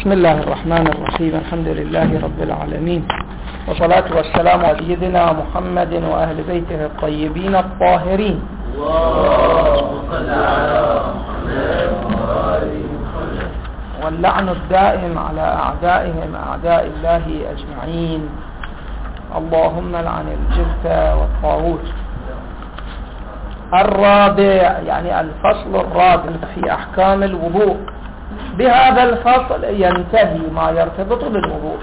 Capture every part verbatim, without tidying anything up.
بسم الله الرحمن الرحيم. الحمد لله رب العالمين، والصلاة والسلام على سيدنا محمد وأهل بيته الطيبين الطاهرين. واللعن الدائم على أعدائهم أعداء الله أجمعين. اللهم لعن الجبت والطاغوت. الرابع يعني الفصل الرابع في أحكام الوضوء. بهذا الفصل ينتهي ما يرتبط بالوضوء.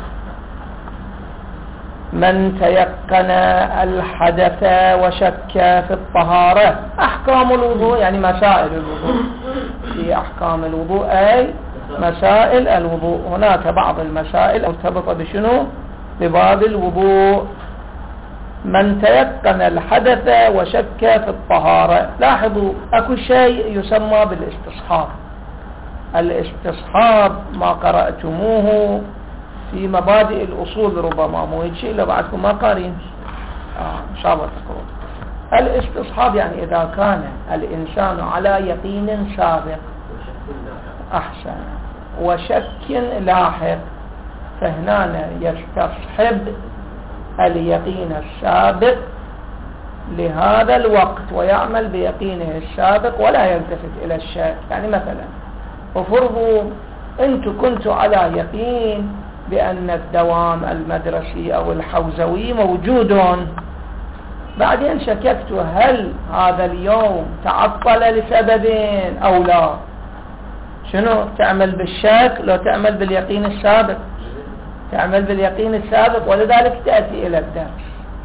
من تيقن الحدث وشك في الطهارة. أحكام الوضوء يعني مسائل الوضوء. في أحكام الوضوء أي مسائل الوضوء. هناك بعض المسائل مرتبطة بشنو؟ بباب الوضوء. من تيقن الحدث وشك في الطهارة. لاحظوا اكو شيء يسمى بالاستصحاب. الاستصحاب ما قرأتموه في مبادئ الأصول، ربما مو هيك شيء لو بعدكم ما قارين آه إن شاء الله تقرأ. الاستصحاب يعني إذا كان الإنسان على يقين سابق أحسن وشك لاحق، فهنا يستصحب اليقين السابق لهذا الوقت ويعمل بيقينه السابق ولا يلتفت إلى الشك. يعني مثلا وفرضوا أنتم كنتوا على يقين بأن الدوام المدرسي أو الحوزوي موجود، بعدين شككتوا هل هذا اليوم تعطل لسببين أو لا. شنو تعمل بالشك لو تعمل باليقين السابق؟ تعمل باليقين السابق، ولذلك تأتي إلى الدرس.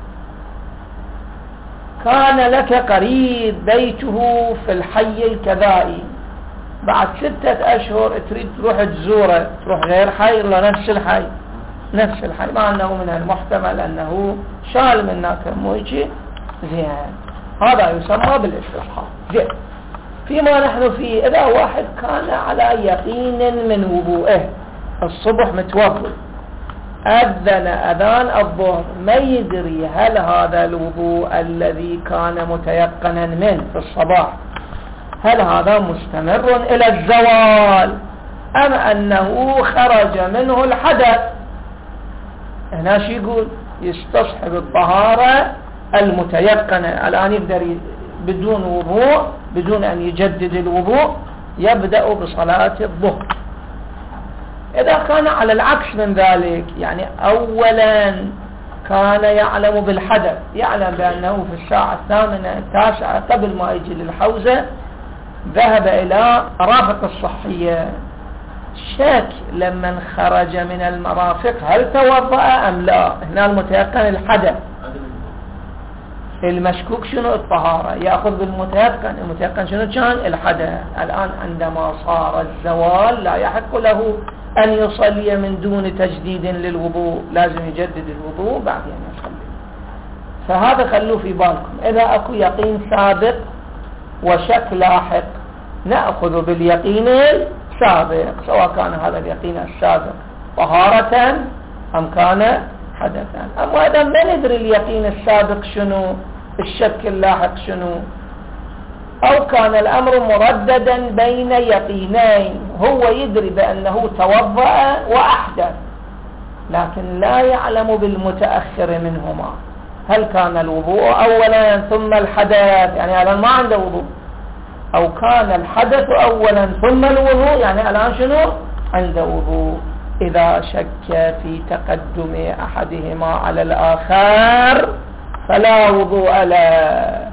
كان لك قريب بيته في الحي الكذائي، بعد ستة أشهر تريد تروح تزوره، تروح غير حي ولا نفس الحي؟ نفس الحي، مع أنه من المحتمل أنه شال من هناك موجي. زين، هذا يسمى بالاستصحاب. زين، فيما نحن فيه إذا واحد كان على يقين من وضوءه، الصبح متوضئ، أذن أذان الظهر، ما يدري هل هذا الوضوء الذي كان متيقنا منه في الصباح هل هذا مستمر إلى الزوال أم أنه خرج منه الحدث. هنا شو يقول؟ يستصحب الطهارة المتيقنة. الآن يقدر بدون وضوء، بدون أن يجدد الوضوء، يبدأ بصلاة الظهر. إذا كان على العكس من ذلك، يعني أولا كان يعلم بالحدث، يعلم بأنه في الساعة الثامنة التاسعة قبل ما يجي للحوزة ذهب إلى مرافق الصحية، شك لمن خرج من المرافق هل توضأ أم لا. هنا المتيقن الحدث، المشكوك شنو؟ الطهارة. يأخذ بالمتيقن، المتيقن شنو كان؟ الحدث. الآن عندما صار الزوال لا يحق له أن يصلي من دون تجديد للوضوء، لازم يجدد الوضوء بعدين يصلي. فهذا خلوه في بالكم. إذا أكو يقين سابق وشك لاحق نأخذ باليقين السابق، سواء كان هذا اليقين السابق طهارة أم كان حدثا. أما إذا ما ندري اليقين السابق شنو، الشك اللاحق شنو، أو كان الأمر مرددا بين يقينين، هو يدري بأنه توضأ وأحدث لكن لا يعلم بالمتأخر منهما، هل كان الوضوء أولا ثم الحدث، يعني الآن ما عنده وضوء، أو كان الحدث أولا ثم الوضوء، يعني الآن شنو؟ عنده وضوء. إذا شك في تقدم أحدهما على الآخر فلا وضوء له.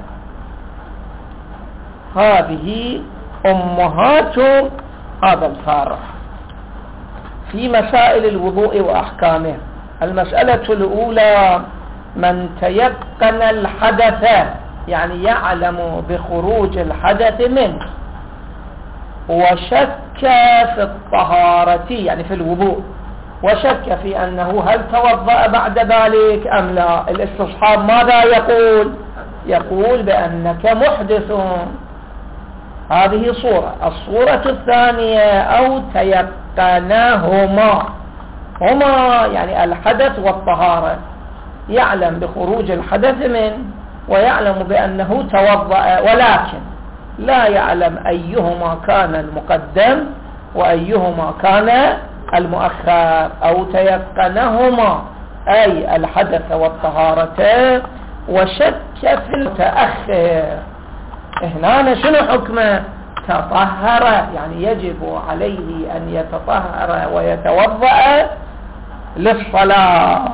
هذه أمهات هذا الفارق في مسائل الوضوء وأحكامه. المسألة الأولى من تيقن الحدث، يعني يعلم بخروج الحدث منه، وشك في الطهارة يعني في الوضوء، وشك في أنه هل توضأ بعد ذلك أم لا. الاستصحاب ماذا يقول؟ يقول بأنك محدث. هذه صورة. الصورة الثانية أو تيقناهما، هما يعني الحدث والطهارة، يعلم بخروج الحدث منه ويعلم بأنه توضأ، ولكن لا يعلم أيهما كان المقدم وأيهما كان المؤخر أو تيقنهما أي الحدث والطهارة وشك في المتأخر، هنا شنو حكمه؟ تطهر، يعني يجب عليه أن يتطهر ويتوضأ للصلاة،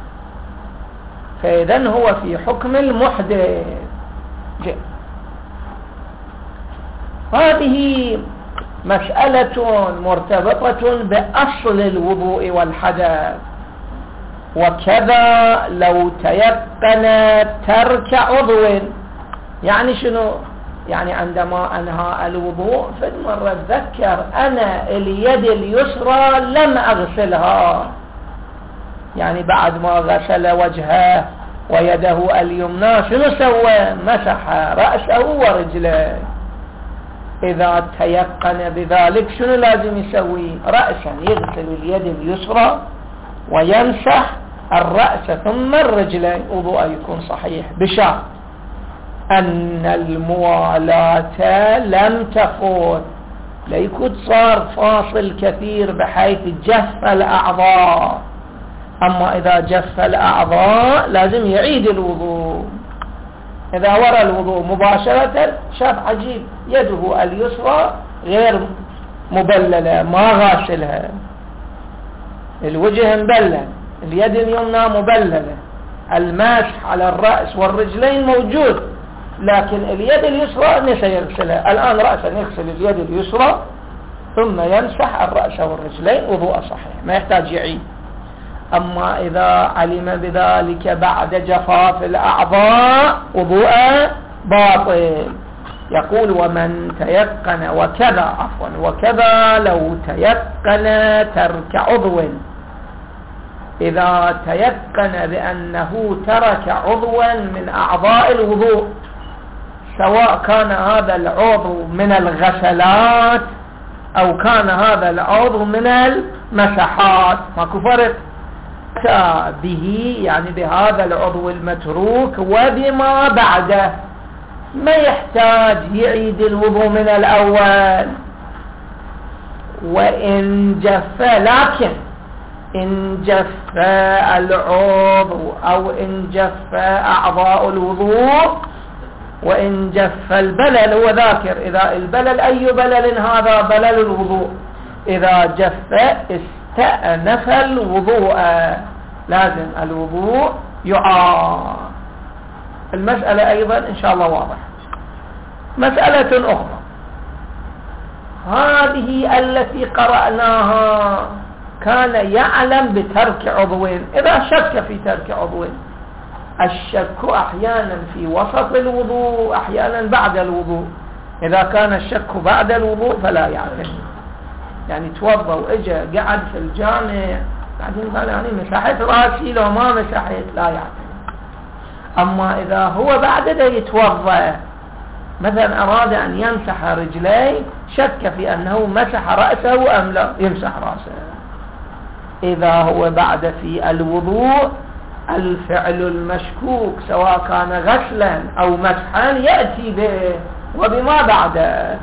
فإذن هو في حكم المحدث. هذه مسألة مرتبطة بأصل الوضوء والحدث. وكذا لو تيقن ترك عضو، يعني شنو؟ يعني عندما أنهى الوضوء فالمرة أتذكر أنا اليد اليسرى لم أغسلها، يعني بعد ما غسل وجهه ويده اليمنى شنو سوى؟ مسح رأسه ورجله. إذا تيقن بذلك شنو لازم يسوي؟ رأسا يغسل اليد اليسرى ويمسح الرأس ثم الرجلين، وضوء يكون صحيح، بشرط أن الموالاة لم تفوت، ليكون صار فاصل كثير بحيث جف الأعضاء. أما إذا جف الأعضاء لازم يعيد الوضوء. إذا ورى الوضوء مباشرة شاف عجيب يده اليسرى غير مبللة ما غاسلها، الوجه مبلل، اليد اليمنى مبللة، المسح على الرأس والرجلين موجود، لكن اليد اليسرى نسى يغسلها. الآن رأسا يغسل اليد اليسرى ثم يمسح الرأس والرجلين، وضوء صحيح ما يحتاج يعيد. أما إذا علم بذلك بعد جفاف الأعضاء وضوء باطل. يقول ومن تيقن وكذا عفوا وكذا لو تيقن ترك عضو، إذا تيقن بأنه ترك عضوا من أعضاء الوضوء، سواء كان هذا العضو من الغسلات أو كان هذا العضو من المسحات، ماكو فرق، به يعني بهذا العضو المتروك وبما بعده، ما يحتاج يعيد الوضوء من الأول. وإن جف، لكن إن جف العضو أو إن جف أعضاء الوضوء، وإن جف البلل، هو ذاكر إذا البلل أي بلل هذا؟ بلل الوضوء. إذا جف استأنف الوضوء، لازم الوضوء يعاد. المسألة أيضا إن شاء الله واضح. مسألة أخرى، هذه التي قرأناها كان يعلم بترك عضوين، إذا شك في ترك عضوين، الشك أحيانا في وسط الوضوء أحيانا بعد الوضوء، إذا كان الشك بعد الوضوء فلا يعتني، يعني توضى وإجا قعد في الجامع بعدين قال يعني مسحت راسي لو ما مسحت لا يعتني. أما إذا هو بعد ذا يتوضى مثلا أراد أن يمسح رجليه، شك في أنه مسح رأسه أم لا، يمسح رأسه. إذا هو بعد في الوضوء الفعل المشكوك سواء كان غسلا أو مسحا يأتي به وبما بعده.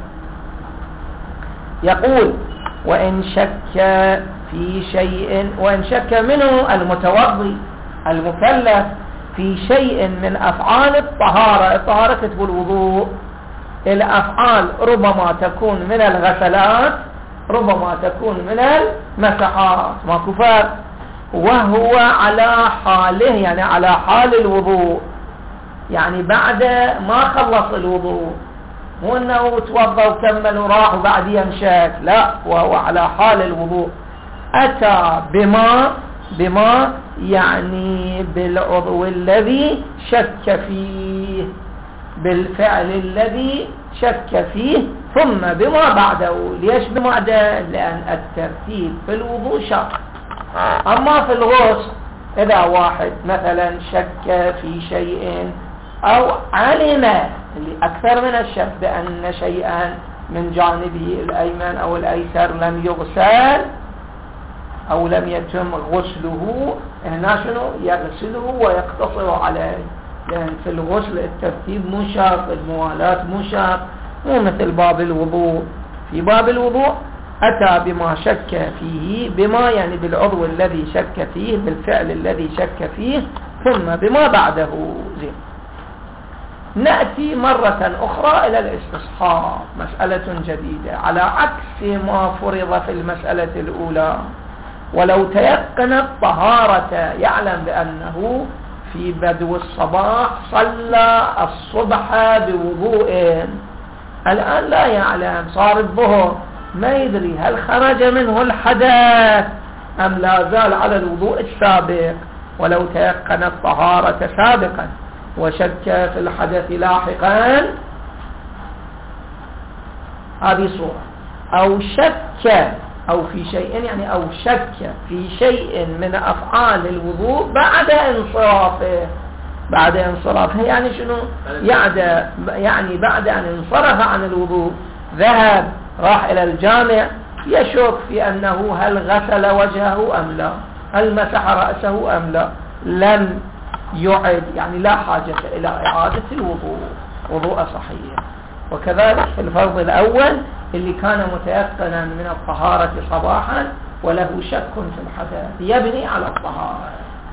يقول وإن شك في شيء، وإن شك منه المتوضي المكلف في شيء من أفعال الطهارة، الطهارة كتب الوضوء، الأفعال ربما تكون من الغسلات ربما تكون من المسحات، ما كفر، وهو على حاله يعني على حال الوضوء، يعني بعد ما خلص الوضوء، مو انه توضى وكمل وراح وبعد ينشك، لا، وهو على حال الوضوء، أتى بما بما يعني بالعضو الذي شك فيه، بالفعل الذي شك فيه، ثم بما بعده. ليش بما بعده؟ لأن الترتيب في الوضوء شرط. أما في الغسل إذا واحد مثلا شك في شيء أو علم أكثر من الشك بأن شيئا من جانبه الأيمن أو الأيسر لم يغسل أو لم يتم غسله، هنا شنو؟ يغسله ويقتصر عليه، لأن في الغسل الترتيب مو شرط، الموالاة مو شرط، مو مثل باب الوضوء. في باب الوضوء أتى بما شك فيه، بما يعني بالعضو الذي شك فيه، بالفعل الذي شك فيه، ثم بما بعده. زين. نأتي مرة أخرى إلى الاستصحاب، مسألة جديدة على عكس ما فرض في المسألة الأولى. ولو تيقن الطهارة يعلم بأنه في بدو الصباح صلى الصبح بوضوء، الآن لا يعلم، صار الظهر ما يدري هل خرج منه الحدث أم لا زال على الوضوء السابق. ولو تيقن الطهارة سابقا وشك في الحدث لاحقا، هذه صورة. أو شك أو في شيء يعني أو شك في شيء من أفعال الوضوء بعد انصرافه. بعد انصرافه يعني شنو؟ يعني يعني بعد أن انصرف عن الوضوء، ذهب راح إلى الجامع، يشك في أنه هل غسل وجهه أم لا، هل مسح رأسه أم لا، لم يعد، يعني لا حاجة إلى إعادة الوضوء، وضوء صحيح. وكذلك في الفرض الأول اللي كان متيقنا من الطهارة صباحا وله شك في الحدث، يبني على الطهارة.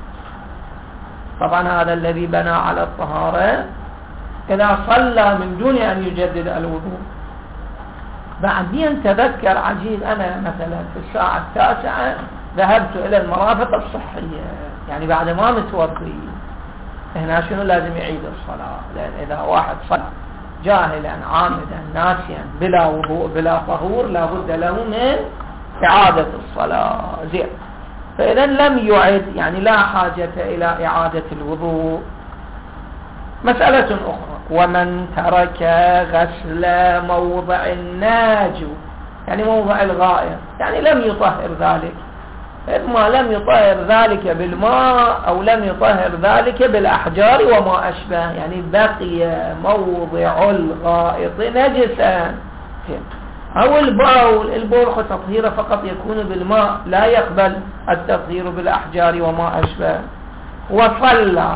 طبعا هذا الذي بنى على الطهارة إذا صلى من دون أن يجدد الوضوء، بعدين تذكر عجيب أنا مثلا في الساعة التاسعة ذهبت إلى المرافق الصحية، يعني بعد ما متوضي، هنا شنو لازم يعيد الصلاة، لأن إذا واحد صلى جاهلا عامدا ناسيا بلا وضوء بلا طهور لابد له من إعادة الصلاة. زين. فإذا لم يعد يعني لا حاجة إلى إعادة الوضوء. مسألة أخرى، ومن ترك غسل موضع الناجو، يعني موضع الغائر، يعني لم يطهر ذلك، إما لم يطهر ذلك بالماء أو لم يطهر ذلك بالأحجار وما أشبه، يعني بقي موضع الغائط نجسا. أو البول، البول تطهيره فقط يكون بالماء، لا يقبل التطهير بالأحجار وما أشبه. وصلى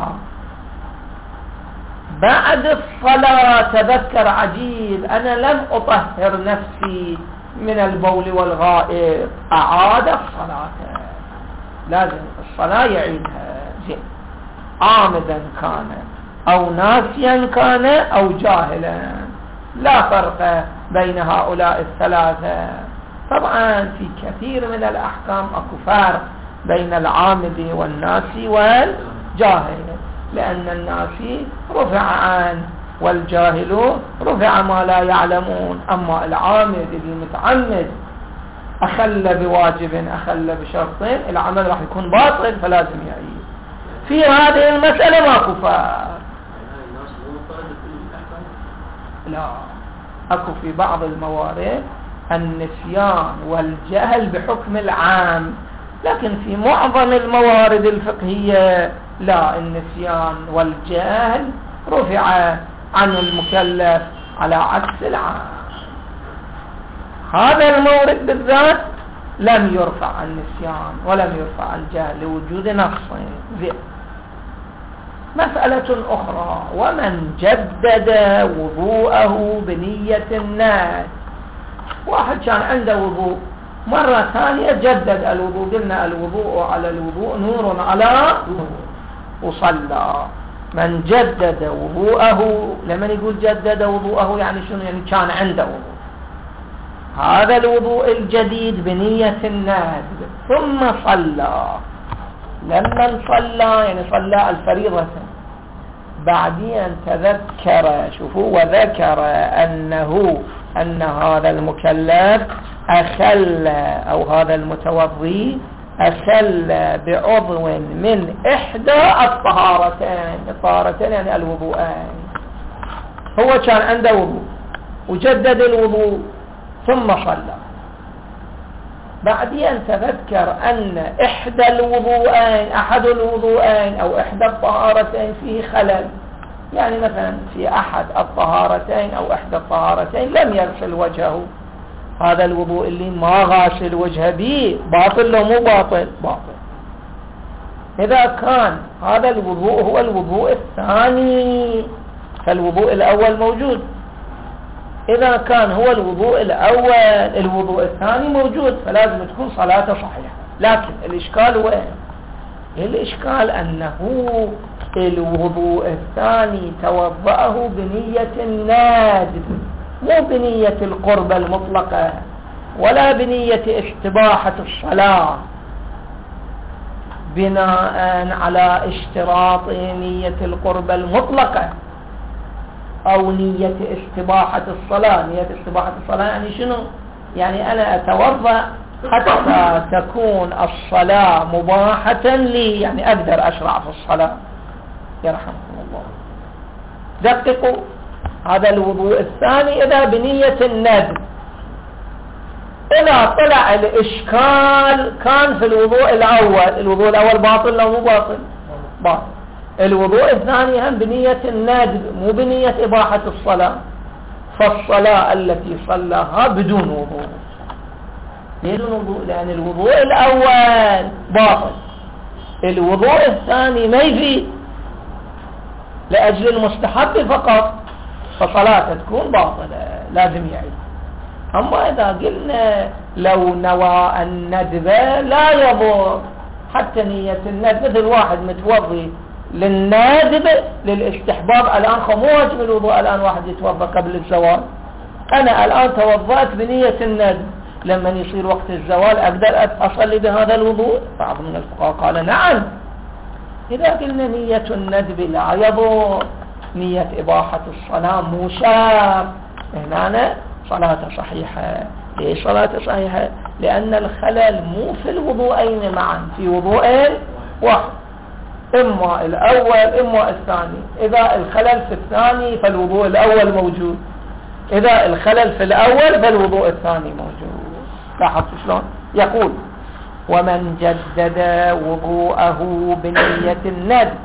بعد الصلاة تذكر عجيب أنا لم أطهر نفسي من البول والغائط، أعاد الصلاة، لازم الصلاة يعيدها. زين. عامدا كان أو ناسيا كان أو جاهلا، لا فرق بين هؤلاء الثلاثة. طبعا في كثير من الأحكام أكو فرق بين العامد والناسي والجاهل، لأن الناسي رفع عنه والجاهل رفع ما لا يعلمون. أما العامد المتعمد أخل بواجب أخل بشرطين، العمل راح يكون باطل فلازم يعيد. في هذه المسألة ما كفار، لا، أكو في بعض الموارد النسيان والجهل بحكم العام، لكن في معظم الموارد الفقهية لا، النسيان والجهل رفع عن المكلف على عكس العام. هذا المورد بالذات لم يرفع النسيان ولم يرفع الجهل لوجود نصين. زين. مسألة أخرى، ومن جدد وضوءه بنية الناس، واحد كان عنده وضوء مرة ثانية جدد الوضوء، قلنا الوضوء على الوضوء نور على نور، وصلى. من جدد وضوءه، لمن يقول جدد وضوءه يعني شنو؟ يعني كان عنده وضوء، هذا الوضوء الجديد بنية النذر ثم صلى. لما صلى يعني صلى الفريضة، بعدين تذكر، شوفوا، وذكر أنه أن هذا المكلف أخل أو هذا المتوضي أخل بعضو من إحدى الطهارتين. الطهارتين يعني الوضوءين، هو كان عنده وضوء وجدد الوضوء ثم صلى، بعدين تذكر أن إحدى الوضوءين أحد الوضوءين أو إحدى الطهارتين فيه خلل، يعني مثلا في أحد الطهارتين أو إحدى الطهارتين لم يغسل وجهه، هذا الوضوء اللي ما غاسل وجهه به باطل لو مو باطل؟ باطل. إذا كان هذا الوضوء هو الوضوء الثاني فالوضوء الأول موجود، إذا كان هو الوضوء الأول الوضوء الثاني موجود فلازم تكون صلاته صحيحة. لكن الإشكال هو الإشكال أنه الوضوء الثاني توضأه بنية الندب مو بنية القربة المطلقة ولا بنية استباحة الصلاة، بناء على اشتراط نية القربة المطلقة أو نية استباحة الصلاة. نية استباحة الصلاة يعني شنو؟ يعني أنا أتوضأ حتى تكون الصلاة مباحة لي، يعني أقدر أشرع في الصلاة. يرحمكم الله. دققوا، هذا الوضوء الثاني إذا بنية الندب. إذا طلع الإشكال كان في الوضوء الأول، الوضوء الأول باطل لو مو باطل؟ باطل. الوضوء الثاني هم بنية الندب مو بنية إباحة الصلاة، فالصلاة التي صلاها بدون وضوء بدون وضوء لأن الوضوء الأول باطل، الوضوء الثاني ما يفيد لأجل المستحب فقط، فصلاته تكون باطلة لازم يعيد. أما إذا قلنا لو نوى الندب لا يضر، حتى نية الندب مثل واحد متوضي للندب للاستحباب الآن مو واجب الوضوء، الآن واحد يتوضا قبل الزوال، أنا الآن توضأت بنية الندب، لما يصير وقت الزوال أقدر أصلي بهذا الوضوء؟ بعض من الفقهاء قال نعم. إذا قلنا نية الندب لا يضر، نية إباحة الصلاة مو شرط، هنا صلاة صحيحة. ليش صلاة صحيحة؟ لأن الخلل مو في الوضوءين معا، في وضوء واحد، إما الأول إما الثاني. إذا الخلل في الثاني فالوضوء الأول موجود، إذا الخلل في الأول فالوضوء الثاني موجود. لاحظت شلون؟ يقول ومن جدد وضوءه بنية الندب.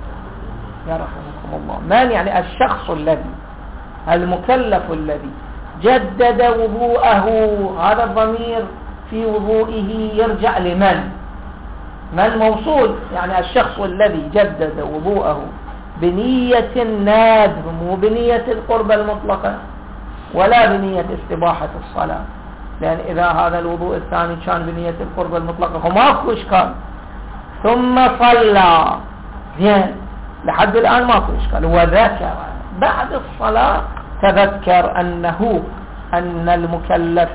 يرحمكم الله. من يعني الشخص الذي المكلف الذي جدد وضوءه، هذا الضمير في وضوئه يرجع لمن؟ من موصول، يعني الشخص الذي جدد وضوءه بنية الندب مو بنية القربة المطلقة ولا بنية استباحة الصلاة، لأن إذا هذا الوضوء الثاني كان بنية القربة المطلقة فماكو إشكال، ثم صلى زين لحد الآن ماكو إشكال، وذكر بعد الصلاة تذكر أنه أن المكلف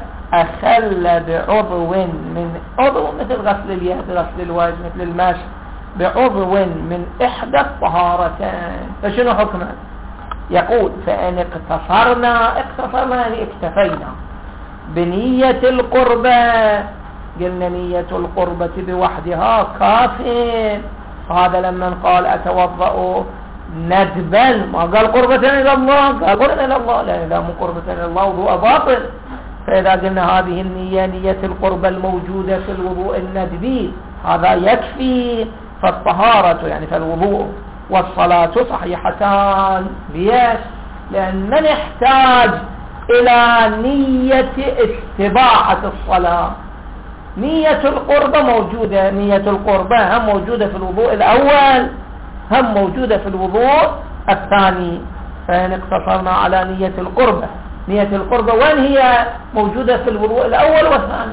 أخل بعضو من عضو مثل غسل اليد غسل الوجه مثل المشي بعضو من إحدى الطهارتين، فشنو حكمه؟ يقول فإن اقتصرنا اقتصرنا يعني اكتفينا بنية القربة، قلنا نية القربة بوحدها كافٍ، هذا لما قال أتوضأ ندبا ما قال قربة إلى الله، قال قربة إلى الله، لا إذا مو قربة إلى الله وضوء باطل. فإذا قلنا هذه النية نية القربة الموجودة في الوضوء الندبي هذا يكفي، فالطهارة يعني فالوضوء والصلاة صحيحتان. ليش؟ لأن من يحتاج إلى نية استباحة الصلاة، نية القربة موجودة، نية القربة هم موجودة في الوضوء الأول هم موجودة في الوضوء الثاني، فإن اقتصرنا على نية القربة، نية القربة وين هي؟ موجودة في الوضوء الأول والثاني،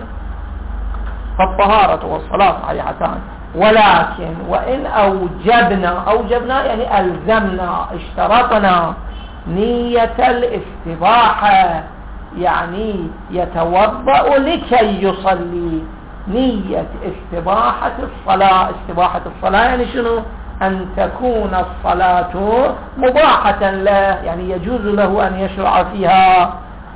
فالطهارة والصلاة صحيحتان. ولكن وإن أوجبنا، أوجبنا يعني ألزمنا اشترطنا نية الاستباحة، يعني يتوضأ لكي يصلي، نية استباحة الصلاة. استباحة الصلاة يعني شنو؟ أن تكون الصلاة مباحة له، يعني يجوز له أن يشرع فيها،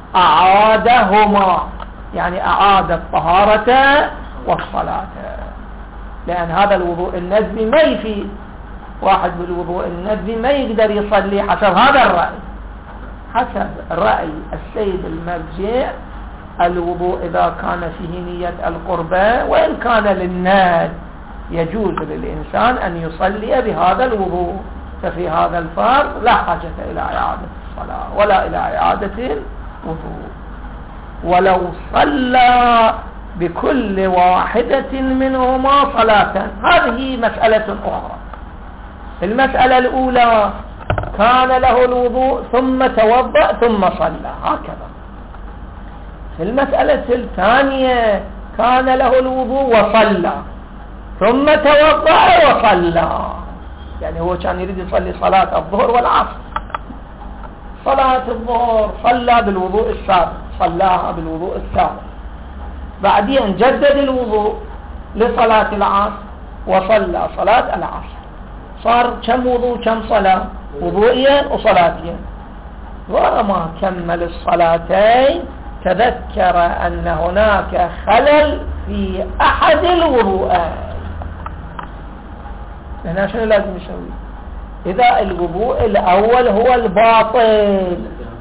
أعادهما يعني أعاد الطهارة والصلاة، لأن هذا الوضوء الندبي ما يفيد، واحد بالوضوء الندبي ما يقدر يصلي حسب هذا الرأي، حسب رأي السيد المرجع الوضوء إذا كان فيه نية القربة وإن كان للندب يجوز للإنسان أن يصلي بهذا الوضوء، ففي هذا الفرض لا حاجة إلى إعادة الصلاة ولا إلى إعادة الوضوء. ولو صلى بكل واحدة منهما صلاة، هذه مسألة أخرى. المسألة الأولى كان له الوضوء ثم توضأ ثم صلى، هكذا. في المسألة الثانية كان له الوضوء وصلى ثم توضأ وصلى، يعني هو كان يريد يصلي صلاة الظهر والعصر. صلاة الظهر صلى بالوضوء السابق، صلاها بالوضوء السابق، بعدين جدد الوضوء لصلاة العصر وصلى صلاة العصر، صار كم وضوء كم صلاة؟ وضوئين وصلاتين. ولما كمل الصلاتين تذكر أن هناك خلل في أحد الوضوءين. هنا شنو لازم يسوي؟ إذا الوضوء الأول هو الباطل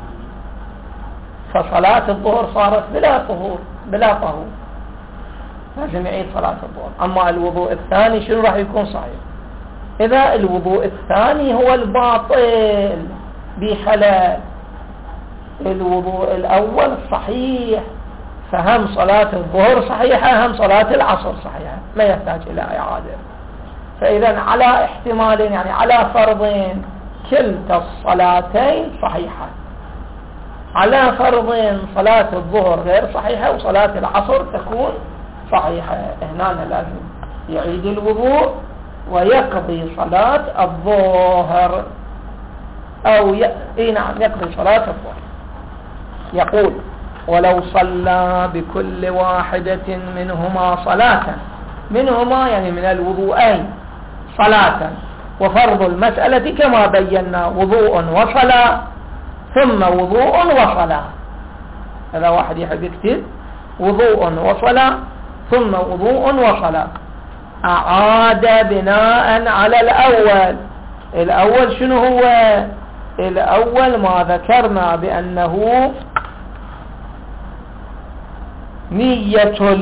فصلاة الظهر صارت بلا طهور بلا طهور، لازم يعيد صلاة الظهر. أما الوضوء الثاني شنو راح يكون صحيح؟ إذا الوضوء الثاني هو الباطل بخلل، الوضوء الأول صحيح، فهم صلاة الظهر صحيحة هم صلاة العصر صحيحة، ما يحتاج إلى إعادة. فإذا على احتمالين، يعني على فرضين، كلتا الصلاتين صحيحة. على فرضين صلاة الظهر غير صحيحة وصلاة العصر تكون صحيحة، هنا لازم يعيد الوضوء ويقضي صلاة الظهر، أو ي... إيه نعم يقضي صلاة الظهر. يقول: ولو صلى بكل واحدة منهما صلاة، منهما يعني من الوضوءين صلاة، وفرض المسألة كما بينا وضوء وصلاة ثم وضوء وصلاة. هذا واحد يحب يكتب وضوء وصلاة ثم وضوء وصلاة. أعاد بناء على الأول. الأول شنو هو؟ الأول ما ذكرنا بأنه نية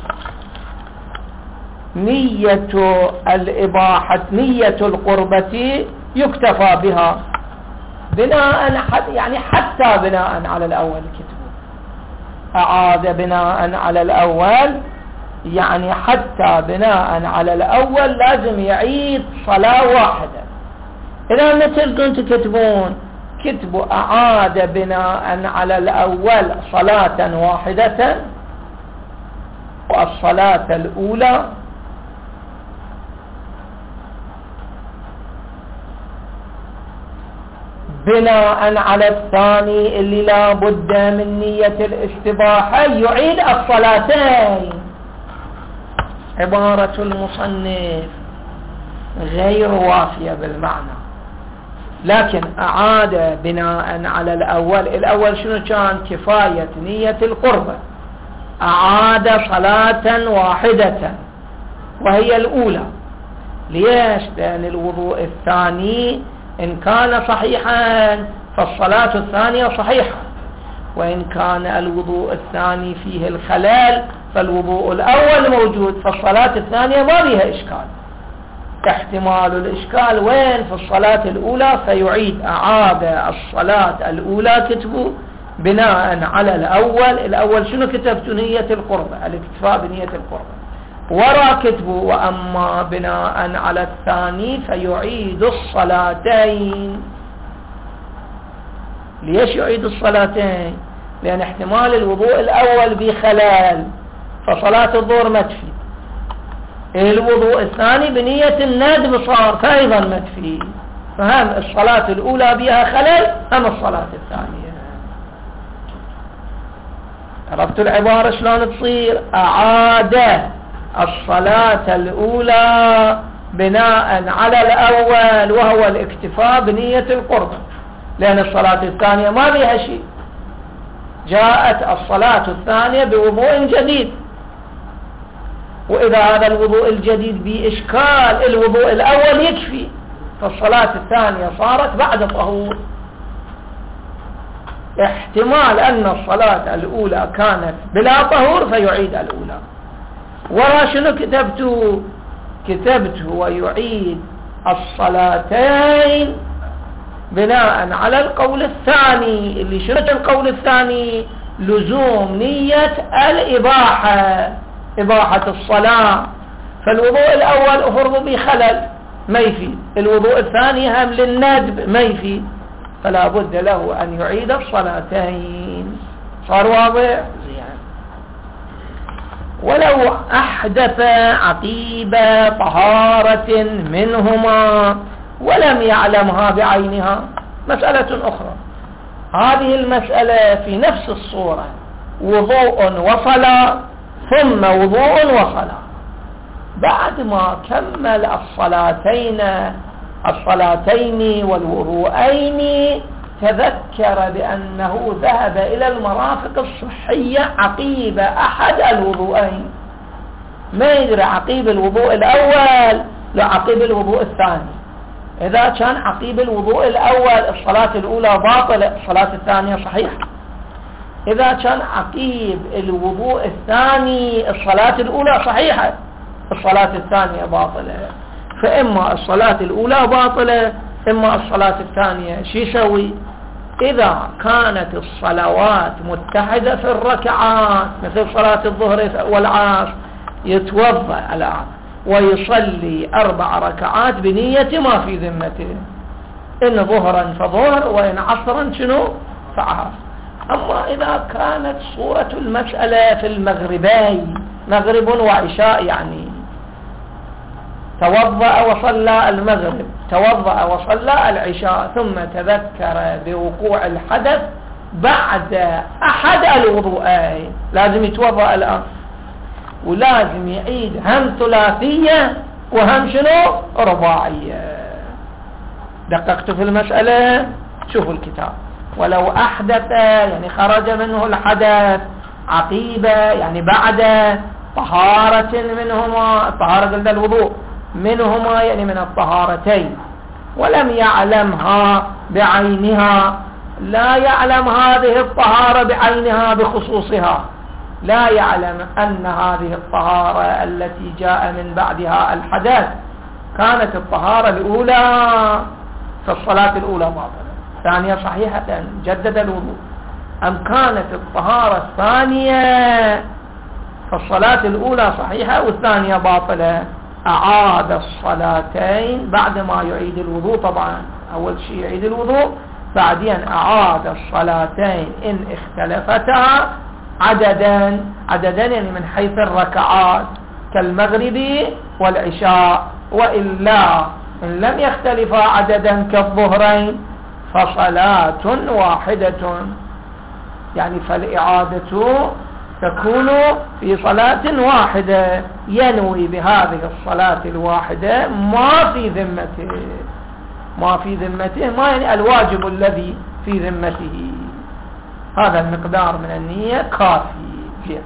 نية الإباحة، نية القربة يكتفى بها بناء يعني حتى بناء على الأول كتبه. أعاد بناء على الأول يعني حتى بناء على الأول لازم يعيد صلاة واحدة. إذا مثل كنت كتبون كتبوا أعاد بناء على الأول صلاة واحدة، والصلاة الأولى بناء على الثاني اللي لا بد من نية الاستباحة يعيد الصلاتين. عبارة المصنف غير وافية بالمعنى، لكن أعاد بناء على الأول. الأول شنو كان؟ كفاية نية القربة. أعاد صلاة واحدة وهي الأولى. ليش؟ لأن الوضوء الثاني إن كان صحيحا فالصلاة الثانية صحيحة، وإن كان الوضوء الثاني فيه الخلل فالوضوء الأول موجود، فالصلاة الثانية ما فيها إشكال. احتمال الإشكال وين؟ في الصلاة الأولى، فيعيد أعاد الصلاة الأولى كتبوا بناء على الأول. الأول شنو كتبت؟ نية القربة، الاكتفاء بنية القربة. ورا كتبوا وأما بناء على الثاني فيعيد الصلاتين. ليش يعيد الصلاتين؟ لأن احتمال الوضوء الأول بخلال، فصلاة الظهر متفي. الوضوء الثاني بنية الندب صار فأيضا متفي، فهم الصلاة الأولى بها خلل هم الصلاة الثانية. عرفتوا العبارة شلون تصير؟ أعاد الصلاة الأولى بناء على الأول وهو الاكتفاء بنية القربة، لأن الصلاة الثانية ما بها شيء. جاءت الصلاة الثانية بوضوء جديد، وإذا هذا الوضوء الجديد بإشكال الوضوء الأول يكفي، فالصلاة الثانية صارت بعد طهور. احتمال أن الصلاة الأولى كانت بلا طهور فيعيد الأولى. ورا شنو كتبت؟ كتبت ويعيد الصلاتين بناء على القول الثاني. اللي شنو القول الثاني؟ لزوم نية الإباحة، إباحة الصلاة. فالوضوء الأول أفرض به خلل، ما يفيد، الوضوء الثاني هم للندب ما يفيد، فلا بد له أن يعيد الصلاتين. صار واضح؟ زين. ولو أحدث عقيب طهارة منهما ولم يعلمها بعينها، مسألة أخرى. هذه المسألة في نفس الصورة، وضوء وصلاة ثم وضوء وصلاة، بعد ما كمل الصلاتين الصلاتين والوضوءين تذكر بأنه ذهب إلى المرافق الصحية عقيب أحد الوضوءين، ما يدري عقيب الوضوء الأول لا عقيب الوضوء الثاني. إذا كان عقيب الوضوء الأول الصلاة الأولى باطلة، الصلاة الثانية صحيحة. إذا كان عقيب الوضوء الثاني الصلاة الأولى صحيحة، الصلاة الثانية باطلة. فإما الصلاة الأولى باطلة إما الصلاة الثانية. شو يسوي؟ إذا كانت الصلوات متحدة في الركعات مثل صلاة الظهر والعصر، يتوضأ الآن ويصلي أربع ركعات بنية ما في ذمته، إن ظهرا فظهر وإن عصرا شنو فعصر. أما إذا كانت صورة المسألة في المغربين، مغرب وعشاء، يعني توضأ وصلى المغرب، توضأ وصلى العشاء، ثم تذكر بوقوع الحدث بعد أحد الوضوءين، لازم يتوضأ الآن، ولازم يعيد هم ثلاثية وهم شنو رباعية. دققت في المسألة؟ شوفوا الكتاب. ولو أحدث يعني خرج منه الحدث عقيبة يعني بعد طهارة منهما، الطهارة قلنا الوضوء، منهما يعني من الطهارتين، ولم يعلمها بعينها، لا يعلم هذه الطهارة بعينها بخصوصها، لا يعلم أن هذه الطهارة التي جاء من بعدها الحدث كانت الطهارة الأولى في الصلاة الأولى باطلة، ثانية صحيحة جدد الوضوء، أم كانت الطهارة الثانية في الصلاة الأولى صحيحة والثانية باطلة، أعاد الصلاتين بعد ما يعيد الوضوء. طبعا أول شيء يعيد الوضوء، بعدين أعاد الصلاتين إن اختلفتا عددا، عددا يعني من حيث الركعات كالمغرب والعشاء، وإلا إن لم يختلفا عددا كالظهرين فصلاة واحدة، يعني فالإعادة تكون في صلاة واحدة، ينوي بهذه الصلاة الواحدة ما في ذمته، ما في ذمته ما يعني الواجب الذي في ذمته، هذا المقدار من النية كافي.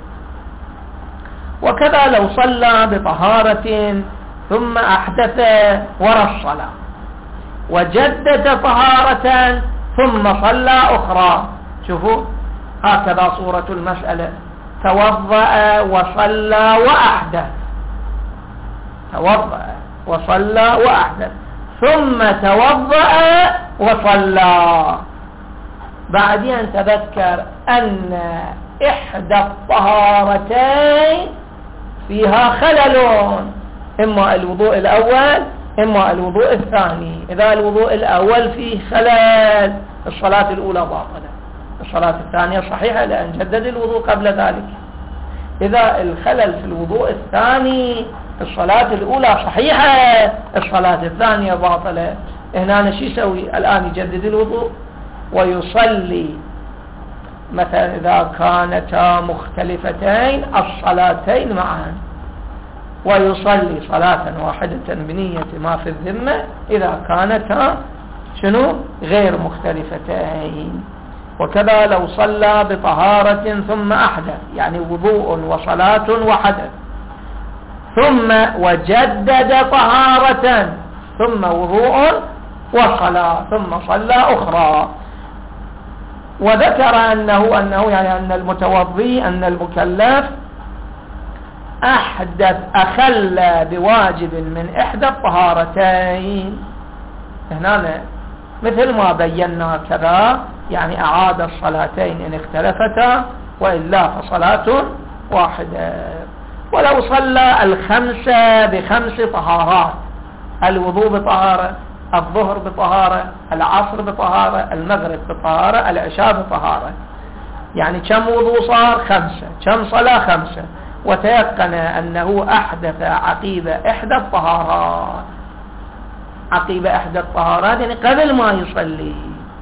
وكذا لو صلى بطهارة ثم أحدث وراء الصلاة وجدد طهارة ثم صلى أخرى، شوفوا هكذا صورة المسألة، توضأ وصلى وأحدث، توضأ وصلى وأحدث ثم توضأ وصلى، بعدين تذكر أن إحدى الطهارتين فيها خلل، إما الوضوء الأول إما الوضوء الثاني. إذا الوضوء الأول فيه خلل الصلاة الأولى باطلة، الصلاة الثانية صحيحة لأن جدد الوضوء قبل ذلك. إذا الخلل في الوضوء الثاني الصلاة الأولى صحيحة الصلاة الثانية باطلة، هنا شو يسوي؟ الآن يجدد الوضوء ويصلي مثلا إذا كانتا مختلفتين الصلاتين معا، ويصلي صلاة واحدة بنية ما في الذمة إذا كانتا شنو غير مختلفتين. وكذا لو صلى بطهارة ثم أحدث يعني وضوء وصلاة وحدث، ثم وجدد طهارة ثم وضوء وصلاة ثم صلى أخرى، وذكر أنه أنه يعني أن المتوضي أن المكلف أحدث أخل بواجب من إحدى الطهارتين، هنا مثل ما بينا كذا يعني أعاد الصلاتين إن اختلفتا، وإلا فصلاة واحدة. ولو صلى الخمسة بخمس طهارات الوضوء بطهارة، الظهر بطهارة، العصر بطهارة، المغرب بطهارة، العشاء بطهارة. يعني كم وضوء صار؟ خمسة. كم صلاة؟ خمسة. وتيقن أنه أحدث عقيب إحدى الطهارات. عقيب إحدى الطهارات يعني قبل ما يصلي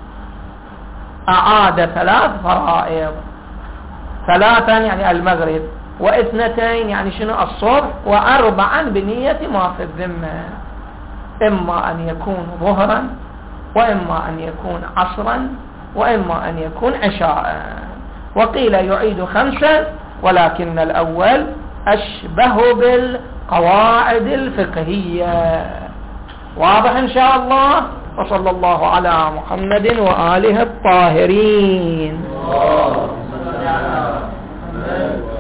أعاد ثلاث فرائض. ثلاثا يعني المغرب، واثنتين يعني شنو؟ الصبح، وأربعا بنية ما في الذمة، إما أن يكون ظهرا، وإما أن يكون عصرا، وإما أن يكون عشاء. وقيل يعيد خمسا، ولكن الأول أشبه بالقواعد الفقهية. واضح إن شاء الله. وصلى الله على محمد وآله الطاهرين.